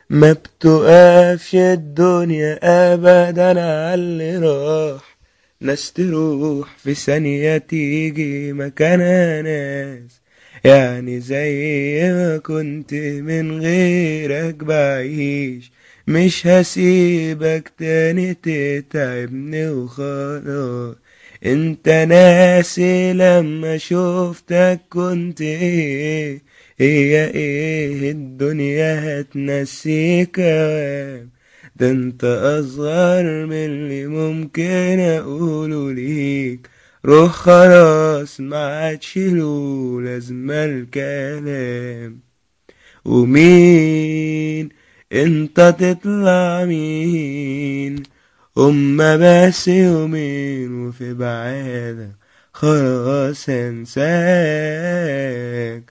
ما بتوقفش الدنيا ابدا على اللي راح، ناس تروح في ثانية تيجي مكانها ناس. يعني زي ما كنت من غيرك بعيش، مش هسيبك تاني تتعبني وخلاص. انت ناسي لما شوفتك كنت ايه؟ هي ايه الدنيا هتنسيك اوام؟ ده انت اصغر من اللي ممكن اقوله ليك. روح خلاص ما عادش له لازمة الكلام. ومين انت تطلع مين؟ هما بس يومين وفي بعادك خلاص انساك.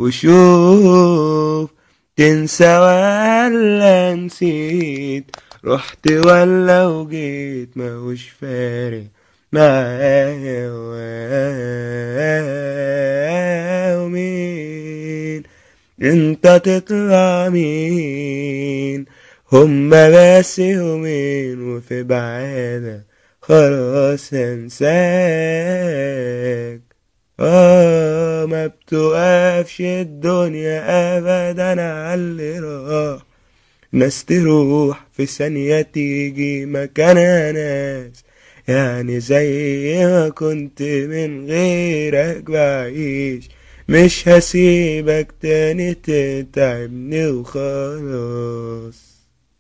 وشوف تنسى ولا نسيت، رحت ولا وجيت ماهوش فارق معايا. ومين انت تطلع مين؟ هما بس يومين وفي بعادك خلاص انساك. ما بتوقفش الدنيا ابدا على اللي راح، ناس تروح في ثانية تيجي مكانها ناس. يعني زي ما كنت من غيرك بعيش، مش هسيبك تاني تتعبني وخلاص.